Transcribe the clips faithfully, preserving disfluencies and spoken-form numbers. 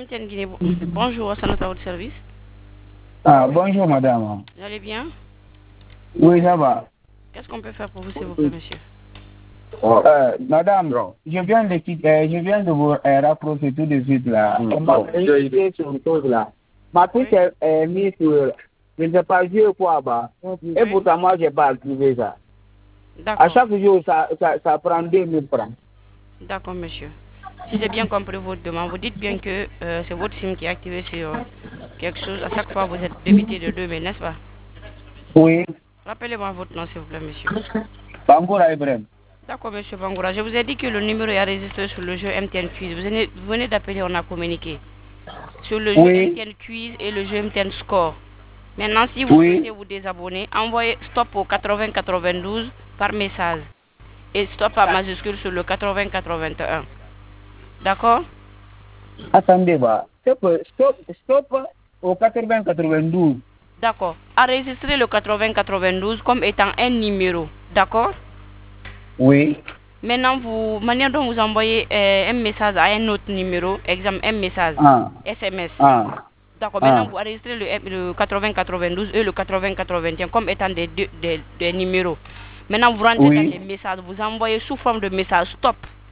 Guinée. Bonjour, c'est notre votre service. Ah, bonjour madame. Vous allez bien? Oui, ça va. Qu'est-ce qu'on peut faire pour vous, s'il vous plaît, monsieur? Euh, madame, je viens de, euh, je viens de vous euh, rapprocher tout de suite là. On m'a fait sur une chose là. Ma fille est euh, mise sur, je ne sais pas, je quoi bas. Et pourtant, moi, je n'ai pas activé ça. À chaque jour, ça, ça, ça prend deux mille francs. D'accord, monsieur. Si j'ai bien compris votre demande, vous dites bien que euh, c'est votre SIM qui est activé sur quelque chose. À chaque fois, vous êtes débité de deux mille, n'est-ce pas? Oui. Rappelez-moi votre nom, s'il vous plaît, monsieur. Bangoura Ibrahim. D'accord, monsieur Bangoura. Je vous ai dit que le numéro est enregistré sur le jeu M T N Quiz. Vous venez, vous venez d'appeler, on a communiqué. Sur le jeu oui. M T N Quiz et le jeu M T N Score. Maintenant, si vous oui. souhaitez vous désabonner, envoyez stop au quatre-vingts quatre-vingt-douze par message. Et stop à majuscule sur le quatre-vingts quatre-vingt-un. D'accord? Attendez, bah. Stop, stop, stop au quatre-vingts quatre-vingt-douze. D'accord. Enregistrez le quatre-vingts quatre-vingt-douze comme étant un numéro. D'accord? Oui. Maintenant, vous, manière dont vous envoyez euh, un message à un autre numéro, exemple un message, ah. S M S. Ah. D'accord. Maintenant, ah. vous enregistrez le, le quatre-vingts quatre-vingt-douze et le quatre-vingts quatre-vingt-un comme étant des, des, des, des numéros. Maintenant, vous rentrez oui. dans les messages, vous envoyez sous forme de message stop.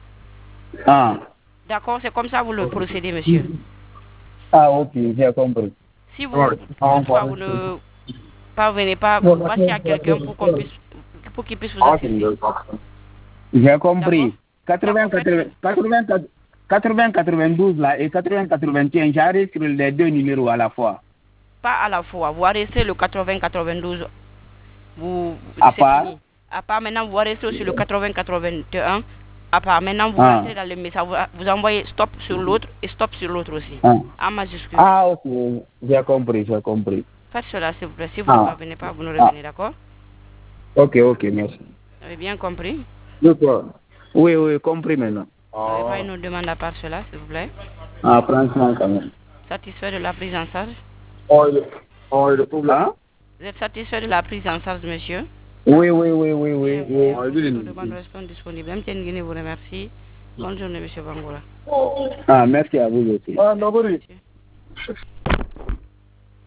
Ah. D'accord, c'est comme ça que vous le procédez, monsieur. Ah, ok, j'ai compris. Si vous, toutefois, vous ne parvenez pas, vous passez à quelqu'un pour qu'on puisse, pour qu'il puisse vous assister. J'ai compris. quatre-vingts quatre-vingt-douze là et quatre-vingts quatre-vingt-un, j'arrive sur les deux numéros à la fois. Pas à la fois. Vous arrêtez le quatre-vingts quatre-vingt-douze. Vous, à part fini. À part maintenant, vous arrêtez sur le quatre-vingts quatre-vingt-un. À part maintenant, vous ah. rentrez dans le message. Vous, vous envoyez stop sur l'autre et stop sur l'autre aussi. Ah. En majuscule. Ah, ok. J'ai compris, j'ai compris. Faites cela, s'il vous plaît. Si vous ah. ne parvenez pas, vous nous revenez, ah. d'accord? Ok, ok, merci. Vous avez bien compris? D'accord. Oui, oui, compris maintenant. Vous n'avez pas une autre demande à part cela, s'il vous plaît? Ah, franchement, quand même. Satisfait de la prise en charge? Oh, le, oh, le hein? Vous êtes satisfait de la prise en charge, monsieur? Oui, oui, oui, oui, oui. oui. Vos demandes restent disponibles. M T N Guinée vous remercie. Bonne journée, monsieur Bangoura. Ah, merci à vous aussi. Ah,